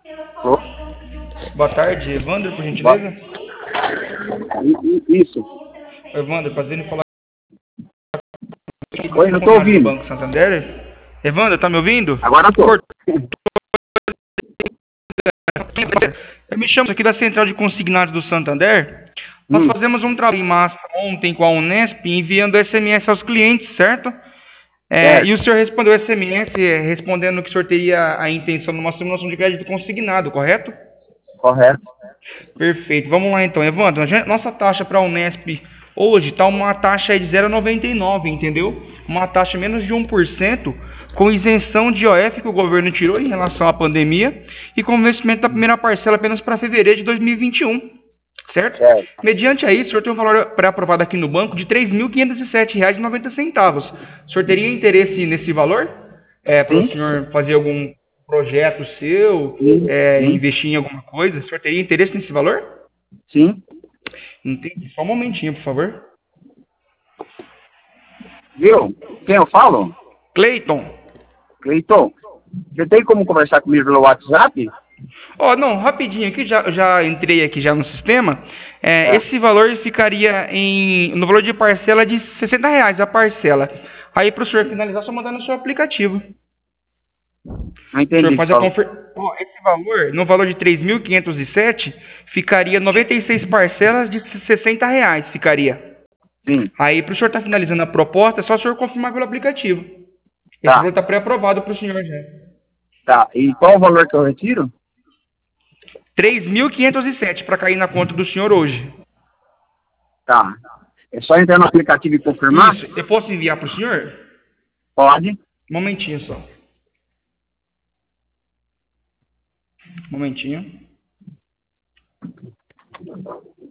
Alô? Boa tarde, Evandro, por gentileza. Isso. Evandro, prazer em falar com Oi, o não tô funcionário do ouvindo. Banco Santander. Evandro, tá me ouvindo? Agora tô. Cortou. Eu me chamo aqui da Central de Consignados do Santander. Nós Hum, fazemos um trabalho em massa ontem com a Unesp, enviando SMS aos clientes, certo? E certo, o senhor respondeu SMS, respondendo que o senhor teria a intenção de uma simulação de crédito consignado, correto? correto. Perfeito. Vamos lá então, Evandro. Nossa taxa para a Unesp hoje está uma taxa aí de 0,99, entendeu? Uma taxa menos de 1%, com isenção de IOF que o governo tirou em relação à pandemia e com vencimento da primeira parcela apenas para fevereiro de 2021, certo? Certo. Mediante a isso, o senhor tem um valor pré-aprovado aqui no banco de R$ 3.507,90. O senhor teria interesse nesse valor? Para o Sim, senhor fazer algum projeto seu, sim, sim, investir em alguma coisa? O senhor teria interesse nesse valor? sim. Entendi. Só um momentinho, por favor. Viu? Quem eu falo? Cleiton. Cleiton. Você tem como conversar comigo pelo WhatsApp? Não, rapidinho aqui, já entrei aqui já no sistema. É. Esse valor ficaria no valor de parcela de R$ 60 a parcela. Aí para o senhor finalizar, só mandar no seu aplicativo. Não O senhor entendi o que faz você a falou. esse valor, no valor de 3.507, ficaria 96 parcelas de R$ 60, ficaria. Sim, Aí para o senhor estar finalizando a proposta, é só o senhor confirmar pelo aplicativo. Esse tá, valor está pré-aprovado para o senhor já. tá. E qual o valor que eu retiro? 3.507 para cair na conta do senhor hoje. Tá. É só entrar no aplicativo e confirmar? Isso, eu posso enviar para o senhor? Pode. Um momentinho só. Um momentinho.